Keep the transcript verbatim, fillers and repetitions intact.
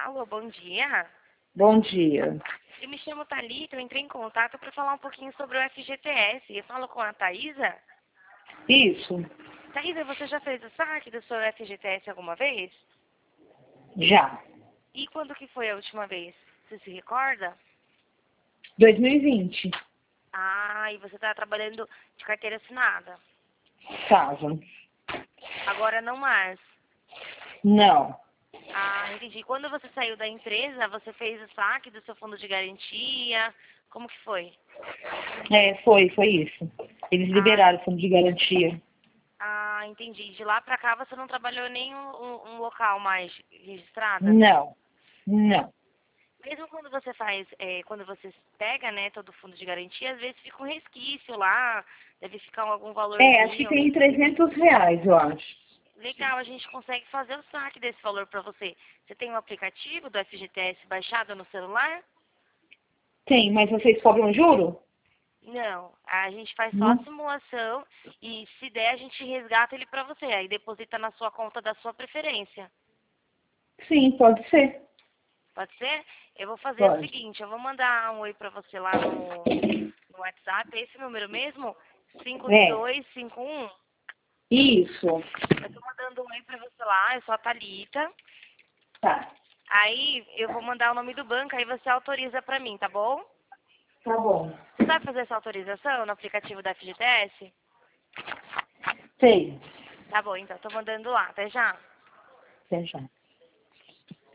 Alô, bom dia. Bom dia. Eu me chamo Thalita, eu entrei em contato para falar um pouquinho sobre o F G T S. Eu falo com a Thaisa. Isso, Thaisa, você já fez o saque do seu F G T S alguma vez? já. E quando que foi a última vez? Você se recorda? dois mil e vinte. Ah, e você está trabalhando de carteira assinada. Tava. Agora não mais. Não. Ah, entendi. Quando você saiu da empresa, você fez o saque do seu fundo de garantia? Como que foi? É, foi, foi isso. Eles Ah, liberaram o fundo de garantia. ah, entendi. De lá pra cá você não trabalhou em nenhum um, um local mais registrada? Não, não. Mesmo quando você faz, é, quando você pega, né, todo o fundo de garantia, às vezes fica um resquício lá, deve ficar algum É, acho que valorzinho. tem trezentos reais, eu acho. Legal, a gente consegue fazer o saque desse valor pra você. Você tem um aplicativo do F G T S baixado no celular? Tem, mas vocês cobram juro? Não, a gente faz só a Não. simulação e se der a gente resgata ele pra você, aí deposita na sua conta da sua preferência. Sim, pode ser. Pode ser? Eu vou fazer o Pode. seguinte, eu vou mandar um oi pra você lá no, no WhatsApp, é esse número mesmo? cinco É, dois cinco um. isso. Eu tô mandando um oi pra você lá, eu sou a Thalita. Tá, Aí eu vou mandar o nome do banco, aí você autoriza pra mim, tá bom? tá bom. Você sabe fazer essa autorização no aplicativo da F G T S? Sei. Tá bom, então, tô mandando lá, até já. Até já.